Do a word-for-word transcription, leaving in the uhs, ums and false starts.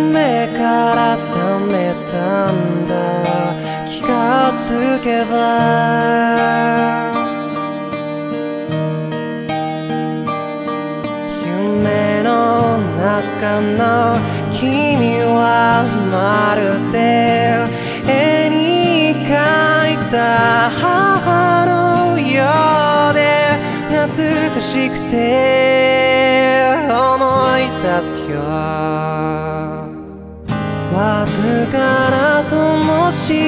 目から覚めたんだ気がつけば夢の中の君はまるで絵に描いた母のようで懐かしくて思い出すよわずかな灯火